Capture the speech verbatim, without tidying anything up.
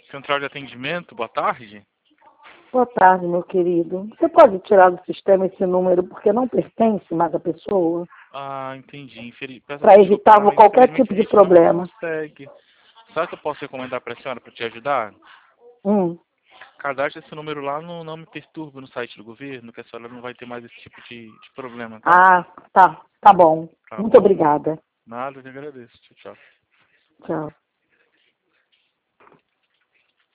Central de atendimento, boa tarde. Boa tarde, meu querido. Você pode tirar do sistema esse número porque não pertence mais à pessoa? Ah, entendi. Infeli... Para evitar mas qualquer infelizmente tipo a de gente não problema. consegue. Sabe o que eu posso recomendar para a senhora para te ajudar? Hum. Cadastre esse número lá no Não Me Perturbe no site do governo, que a senhora não vai ter mais esse tipo de, de problema, tá? Ah, tá. Tá bom. Tá Muito bom? obrigada. Nada, eu te agradeço. Tchau, tchau. Tchau.